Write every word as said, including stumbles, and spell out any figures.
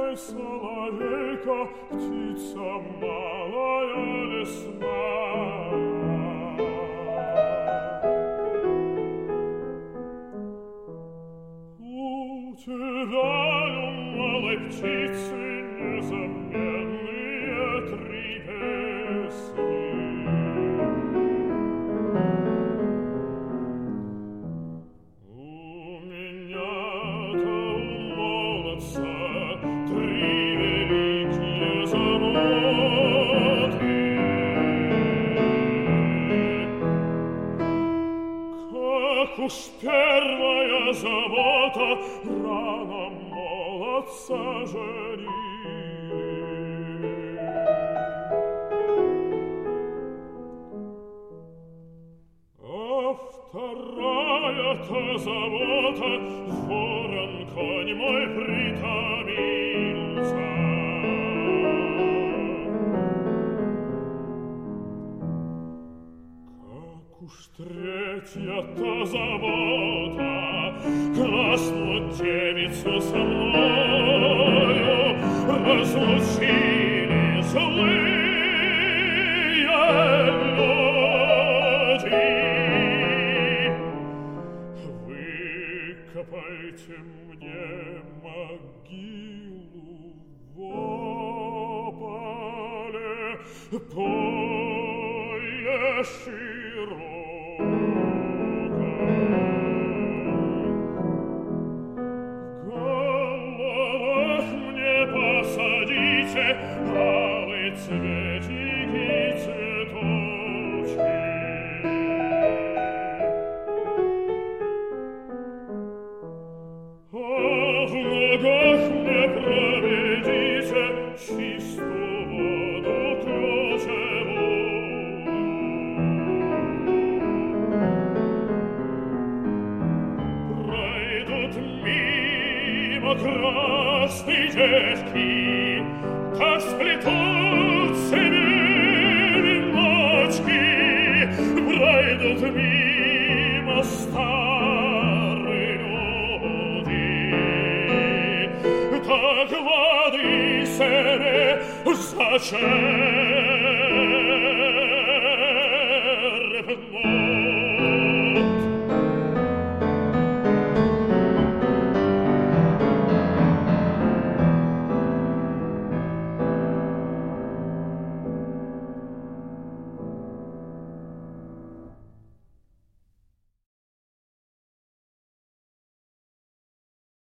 соловейка, птица малая лесная. Утираю малой птицы незаменные три песни. У меня-то у молодца три великие заботы. Как уж первая забота рано молодца женили, а вторая-то забота ворон конь мой притомился. Как уж третья-то забота красную девицу со мною разлучили злые люди. Выкопайте мне могилу в ополе, поле широкое. В головах мне посадите алые цветики, цветочки. А в ногах мне проведите чистую воду ключевую. Пройдут мимо красные девки, как сплетут себе веночки. Пройдут мимо старые люди, как воды себе зачем